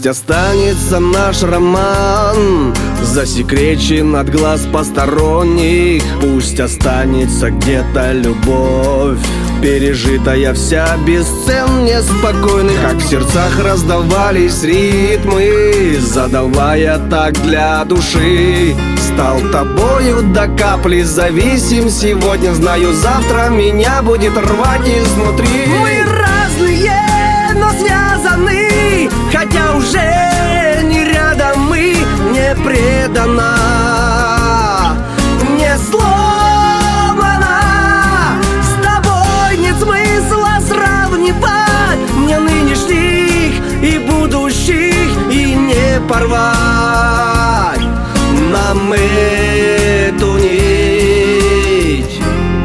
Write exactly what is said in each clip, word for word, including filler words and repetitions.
Пусть останется наш роман засекречен от глаз посторонних. Пусть останется где-то любовь, пережитая вся без цен неспокойных. Как в сердцах раздавались ритмы, задавая так для души. Стал тобою до капли зависим сегодня. Знаю, завтра меня будет рвать изнутри. Мы разные, но связаны, хотя уже не рядом, мы не предана, не сломана. С тобой нет смысла сравнивать мне нынешних и будущих, и не порвать нам эту нить.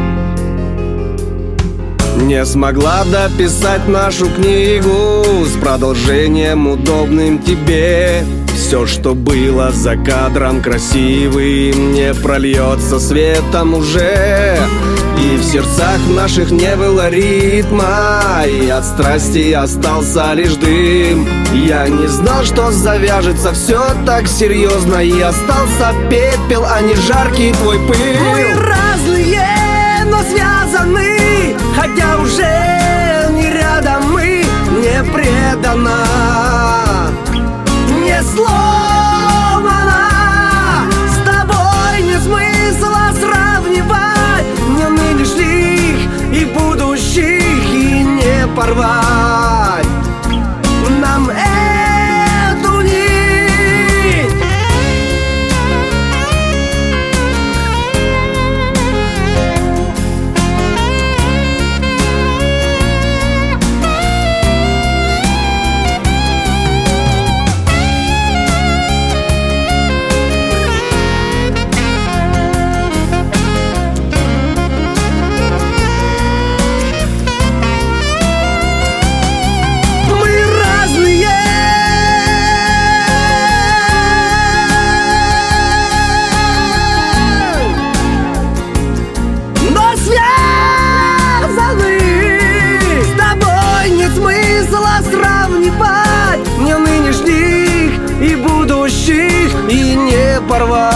Не смогла дописать нашу книгу с продолжением удобным тебе. Все, что было за кадром красивым, не прольется светом уже. И в сердцах наших не было ритма, и от страсти остался лишь дым. Я не знал, что завяжется все так серьезно, и остался пепел, а не жаркий твой пыл. Мы разные, но связаны, хотя уже не рядом, мы не предана, не сломана. С тобой нет смысла сравнивать мне нынешних и будущих, и не порвать нам эту нить. Сравнивать мне нынешних и будущих, и не порвать.